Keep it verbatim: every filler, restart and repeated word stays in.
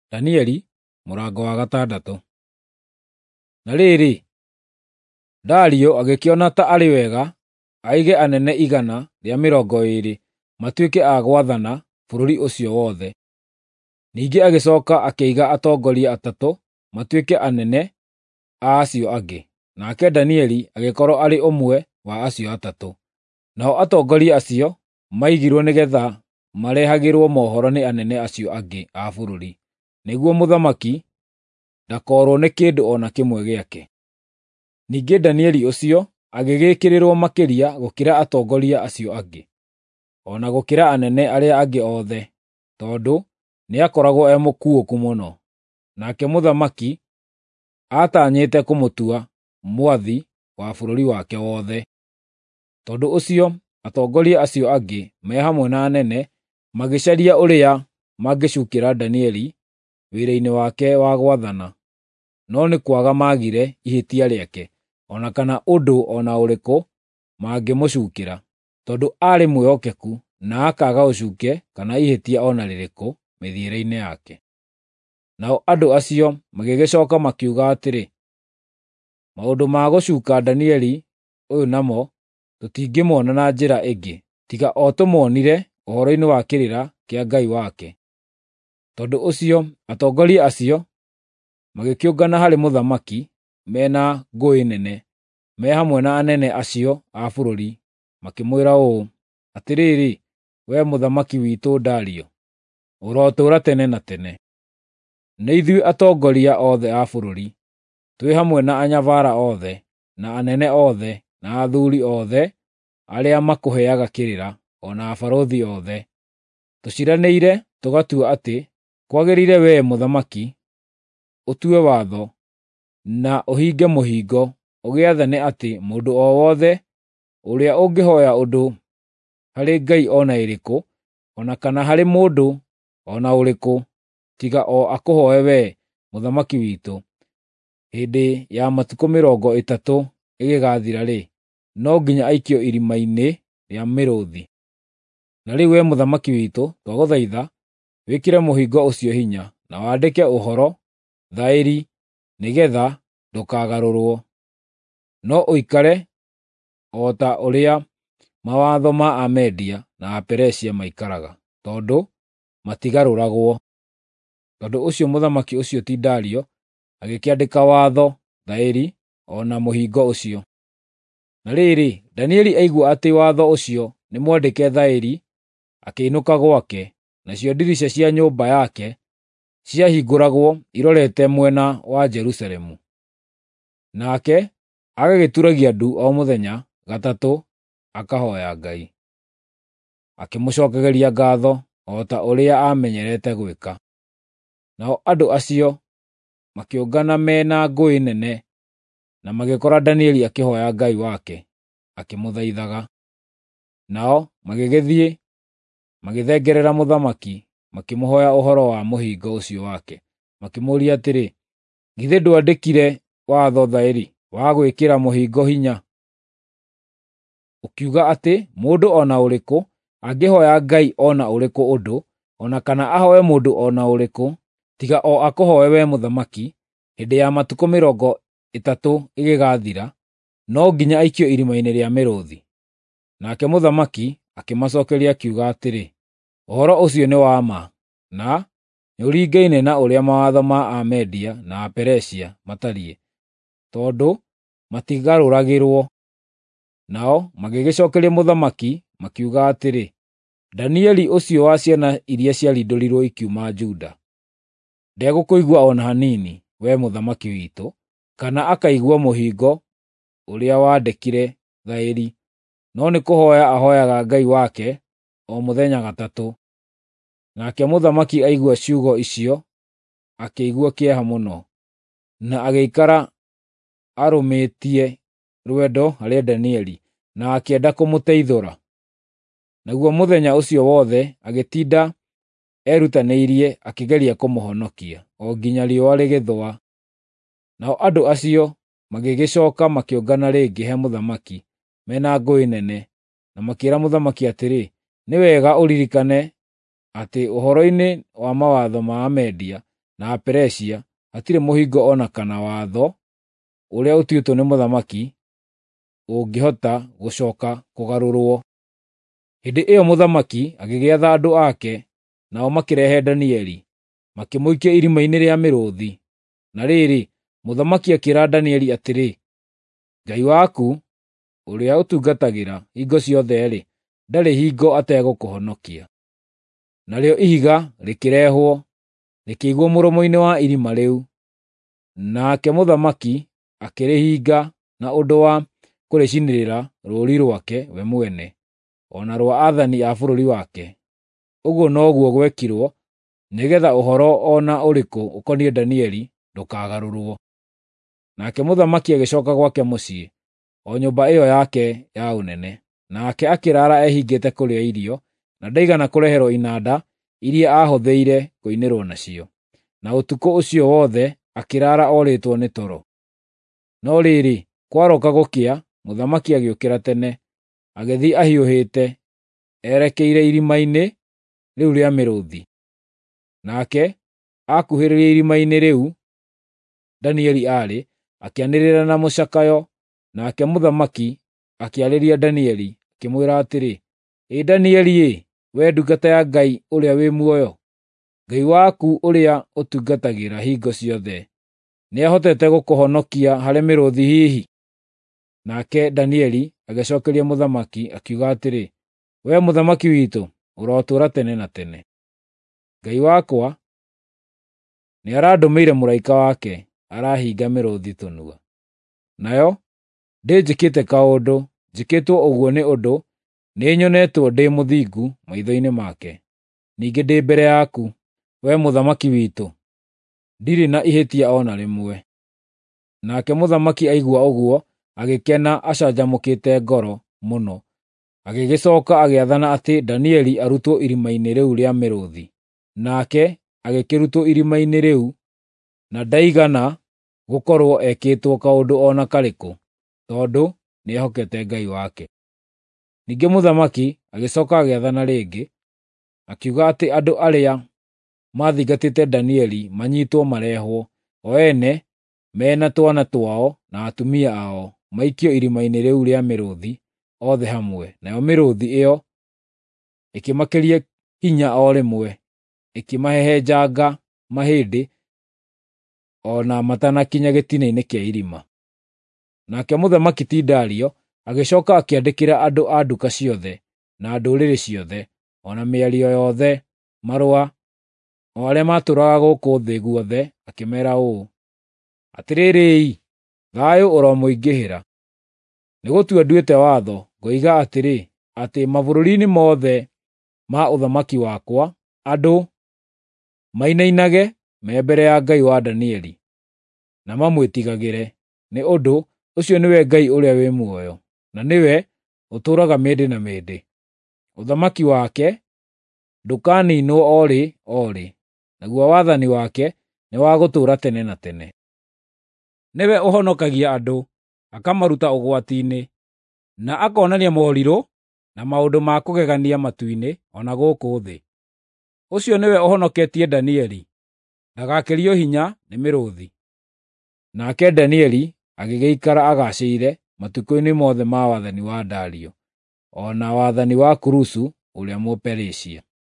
Danieli mũrango wa gatandatũ. Na rĩrĩ, Dario agĩkĩona ta arĩ wega aige anene igana rĩa mĩrongo ĩĩrĩ matuĩke a gwathana bũrũri ũcio wothe. Ningĩ agĩcooka akĩiga atongoria atatũ matuĩke anene a acio angĩ, nake Danieli agĩkorwo arĩ ũmwe wa acio atatũ. Nao atongoria acio maigirwo nĩgeetha marehagĩrwo mohoro nĩ anene acio angĩ a bũrũri, nĩguo mũthamaki ndakorwo nĩ kĩndũ o na kĩmwe gĩake. Ningĩ Danieli ũcio agĩgĩkĩrĩrwo makĩria gũkĩra atongoria acio angĩ, o na gũkĩra anene arĩa angĩ othe, tondũ nĩakoragwo e mũkuũku mũno. Nake mũthamaki aatanyĩte kũmũtua mwathi wa bũrũri wake wothe. Tondũ ũcio atongoria acio angĩ me hamwe na anene magĩcaria ũrĩa mangĩcukĩra Danieli wĩra-inĩ wake wa gwathana, no nĩ kwaga maagire ihĩtia rĩake, o na kana ũndũ o na ũrĩkũ mangĩmũcukĩra, tondũ aarĩ mwĩhokeku na akaaga ũcuuke kana ihĩtia o na rĩrĩkũ mĩthiĩre-inĩ yake. Nao andũ acio magĩgĩcooka makiuga atĩrĩ, maũndũ ma gũcuuka Danieli ũyũ namo tũtingĩmona na njĩra ĩngĩ, tiga o tũmonire ũhoro-inĩ wa kĩrĩra kĩa Ngai wake. Tondũ ũcio atongoria acio magĩkĩũngana harĩ mũthamaki mena ngũĩ nene, me hamwe na anene acio a bũrũri, makĩmwĩra ũũ, atĩrĩrĩ, wee mũthamaki witũ Dario, ũrotũũra tene na tene. Nĩ ithuĩ atongoria othe a bũrũri, twĩ hamwe na anyabara othe, na anene othe, na athuuri othe arĩa makũheaga kĩrĩra, o na abarũthi othe, tũciranĩire tũgatua atĩ kwagĩrĩire wee mũthamaki ũtue watho na ũhinge mũhingo, ũgĩathane atĩ mũndũ o wothe ũrĩa ũngĩhooya ũndũ harĩ ngai o na ĩrĩkũ, o na kana harĩ mũndũ o na ũrĩkũ, tiga o akũhooe wee mũthamaki witũ, hĩndĩ ya matukũ mĩrongo ĩtatũ ĩgĩgathira-rĩ, no nginya aikio irima-inĩ rĩa mĩrũũthi. Na rĩu wee mũthamaki witũ, twagũthaitha wĩkĩre mũhingo ũcio hinya, na wandĩke ũhoro thaĩri, nĩgeetha ndũkagarũrwo, no ũikare o ta ũrĩa mawatho ma Amedia na Aperesia maikaraga, tondũ matigarũragwo. Tondũ ũcio mũthamaki ũcio ti Dario agĩkĩandĩka watho thaĩri o na mũhingo ũcio. Na rĩrĩ, Danieli aigua atĩ watho ũcio nĩ mwandĩke thaĩri, akĩinũka gwake, nacio ndirica cia nyũmba yake ciahingũragwo irorete mwena wa Jerusalemu. Nake agagĩturagia ndu o mũthenya gatatũ akahooya Ngai, akĩmũcookagĩria ngaatho o ta ũrĩa aamenyerete gwĩka. Nao andũ acio makĩũngana mena ngũĩ nene, na magĩkora Danieli akĩhooya Ngai wake, akĩmũthaithaga. Nao magĩgĩthiĩ magĩthengerera mũthamaki, makĩmũhooya ũhoro wa mũhingo ũcio wake, makĩmũũria atĩrĩ, githĩ ndwandĩkire watho thaĩri wa gwĩkĩra mũhingo hinya, ũkiuga atĩ mũndũ o na ũrĩkũ angĩhooya ngai o na ũrĩkũ ũndũ, o na kana ahooe mũndũ o na ũrĩkũ, tiga o akũhooe wee mũthamaki, hĩndĩ ya matukũ mĩrongo ĩtatũ ĩgĩgathira, no nginya aikio irima-inĩ rĩa mĩrũũthi? Nake mũthamaki akĩmacookeria akiuga atĩrĩ, ũhoro ũcio nĩ wa ma, na nĩũringaine na ũrĩa mawatho ma Amedia na Aperesia matariĩ, tondũ matigarũragĩrwo. Nao magĩgĩcookeria mũthamaki makiuga atĩrĩ, Danieli ũcio wa ciana iria ciarindũrirwo ikiuma Juda ndegũkũigua o na hanini, wee mũthamaki witũ, kana akaigua mũhingo ũrĩa wandĩkire thaĩri, no nĩ kũhooya ahooyaga Ngai wake o mũthenya gatatũ. Nake mũthamaki aigua ciugo icio, akĩigua kĩeha mũno, na agĩikara arũmĩtie rwendo harĩ Danieli, na akĩenda kũmũteithũra. Naguo mũthenya ũcio wothe agĩtinda erutanĩirie akĩgeria kũmũhonokia, o nginya riũa rĩgĩthũa. Nao andũ acio magĩgĩcooka makĩũngana rĩngĩ he mũthamaki mena ngũĩ nene, na makĩĩra mũthamaki atĩrĩ, nĩ wega ũririkane atĩ ũhoro-inĩ wa mawatho ma Amedia na Aperesia hatirĩ mũhingo ona kana watho ũrĩa ũtuĩtwo nĩ mũthamaki ũngĩhota gũcoka kũgarũrwo. Hĩndĩ ĩyo mũthamaki agĩgĩatha andũ ake, nao makĩrehe Danieli, makĩmũikia irima-inĩ rĩa mĩrũũthi. Na rĩrĩ, mũthamaki akĩĩra Danieli atĩrĩ, Ngai waku, ũrĩa ũtungatagĩra hingo ciothe-rĩ, ndarĩ hingo ategũkũhonokia. Narĩo ihiga rĩkĩrehwo, rĩkĩigwo mũromo-inĩ wa irima rĩu. Nake mũthamaki akĩrĩhinga na ũndũ wa kũrĩcinĩrĩra rũũri rwake we mwene, o na rwa aathani a bũrũri wake. Ũguo noguo gwekirwo, nĩgeetha ũhoro o na ũrĩkũ ũkoniĩ Danieli ndũkagarũrwo. Nake mũthamaki agĩcooka gwake mũciĩ, o nyũmba ĩyo yake ya ũnene, nake akĩraara ehingĩte kũrĩa irio, na ndaigana kũreherwo inanda iria aahũthĩire kũinĩrwo nacio. Na ũtukũ ũcio wothe akĩraara orĩtwo nĩ toro. No rĩrĩ, kwarooka gũkĩa, mũthamaki agĩũkĩra tene, agĩthiĩ ahiũhĩte, erekeire irima-inĩ rĩu rĩa mĩrũũthi. Nake akuhĩrĩria irima-inĩ rĩu Danieli aarĩ, akĩanĩrĩra na mũcakayo, nake mũthamaki akĩarĩria Danieli, akĩmwĩra atĩrĩ, Ĩ Danieli-ĩ, wee ndungata ya Ngai ũrĩa wĩ muoyo, Ngai waku ũrĩa ũtungatagĩra hingo ciothe, nĩahotete gũkũhonokia harĩ mĩrũũthi hihi? Nake Danieli agĩcookeria mũthamaki, akiuga atĩrĩ, Wee mũthamaki witũ, ũrotũũra tene na tene. Ngai wakwa nĩarandũmĩire mũraika wake, arahinga mĩrũũthi tũnua. Nayo ndĩnjĩkĩte kaũndũ, njĩkĩtwo ũguo nĩ ũndũ nĩnyonetwo ndĩ mũthingu maitho-inĩ make. Ningĩ ndĩ mbere yaku, wee mũthamaki witũ, ndirĩ na ihĩtia o na rĩmwe. Nake mũthamaki aigua ũguo, agĩkena acanjamũkĩte ngoro mũno, agĩgĩcooka agĩathana atĩ Danieli arutwo irima-inĩ rĩu rĩa mĩrũũthi. Nake agĩkĩrutwo irima-inĩ rĩu, na ndaigana gũkorwo ekĩtwo kaũndũ o na karĩkũ, tondũ nĩehokete Ngai wake. Ningĩ mũthamaki agĩcooka agĩathana rĩngĩ, akiuga atĩ andũ arĩa maathingatĩte Danieli manyiitwo marehwo, o ene mena twana twao na atumia ao, maikio irima-inĩ rĩu rĩa mĩrũũthi othe hamwe. Nayo mĩrũũthi ĩyo ĩkĩmakĩria hinya o rĩmwe, ĩkĩmahehenjanga mahĩndĩ o na matanakinya gĩtina-inĩ kĩa irima. Nake mũthamaki ti Dario agĩcooka akĩandĩkĩra andũ a nduka ciothe na ndũrĩrĩ ciothe, o na mĩario yothe, marũa, o arĩa maatũũraga gũkũ thĩ guothe, akĩmeera ũũ, atĩrĩrĩ-i, thayũ ũromũingĩhĩra. Nĩgũtua nduĩte watho, ngoiga atĩrĩ, atĩ mabũrũri-inĩ mothe ma ũthamaki wakwa, andũ mainainage me mbere ya Ngai wa Danieli, na mamwĩtigagĩre, nĩ ũndũ ũcio nĩwe Ngai ũrĩa wĩ muoyo, na nĩwe ũtũũraga mĩndĩ na mĩndĩ. Ũthamaki wake ndũkaniinwo o rĩ o rĩ, naguo wathani wake nĩ wa gũtũũra tene na tene. Nĩwe ũhonokagia andũ, akamaruta ũgwati-inĩ, na akonania morirũ na maũndũ ma kũgegania matu-inĩ o na gũkũ thĩ. Ũcio nĩwe ũhonoketie Danieli, ndagakĩrio hinya nĩ mĩrũũthi. Nake Danieli agĩgĩikara agaacĩire matukũ-inĩ mothe ma wathani wa Dario, o na wathani wa Kurusu ũrĩa Mũperisia.